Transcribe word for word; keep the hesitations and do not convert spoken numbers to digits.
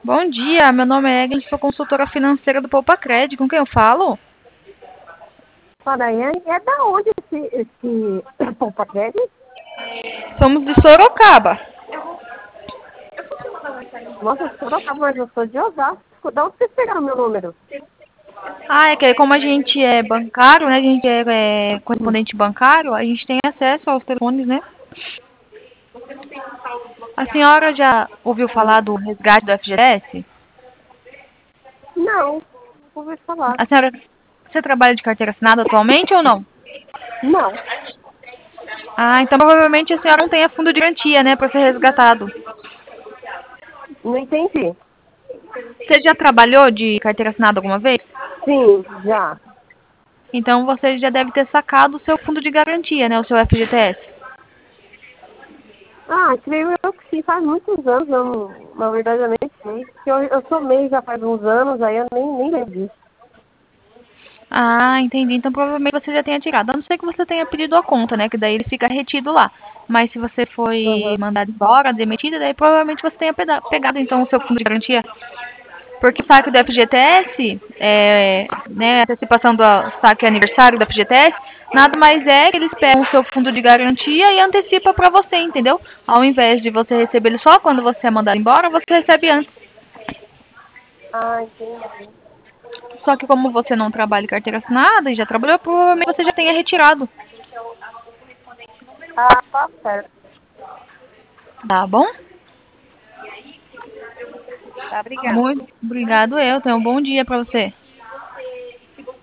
Bom dia, meu nome é Eglis, sou consultora financeira do Poupa Cred. Com quem eu falo? Com a Daiane, é da onde esse, esse Poupa Cred? Somos de Sorocaba. Nossa, Sorocaba, mas eu sou de Osasco. Da onde vocês pegaram meu número? Ah, é que como a gente é bancário, né? A gente é, é correspondente bancário, a gente tem acesso aos telefones, né? A senhora já ouviu falar do resgate do F G T S? Não, não ouvi falar. A senhora, você trabalha de carteira assinada atualmente ou não? Não, Ah, então provavelmente a senhora não tem a fundo de garantia, né, para ser resgatado. não entendi. Você já trabalhou de carteira assinada alguma vez? Sim, já. Então você já deve ter sacado o seu fundo de garantia, né, o seu F G T S. Ah, creio eu que sim, faz muitos anos, eu, não- na verdade eu nem sei. Porque Eu, eu sou meio já faz uns anos, aí eu nem, nem lembro disso. Ah, entendi. Então provavelmente você já tenha tirado. A não ser que você tenha pedido a conta, né? Que daí ele fica retido lá. Mas se você foi Uhum. mandado embora, demitido, daí provavelmente você tenha peda- pegado então o seu fundo de garantia. Porque o saque do F G T S, é, né, a antecipação do saque aniversário do F G T S, nada mais é que eles pegam o seu fundo de garantia e antecipa pra você, entendeu? Ao invés de você receber ele só quando você é mandado embora, você recebe antes. Ah, entendi. Só que como você não trabalha em carteira assinada e já trabalhou, provavelmente você já tenha retirado. Ah, tá certo. Tá bom? Tá, obrigada. Muito obrigado eu. Tenha um bom dia pra você.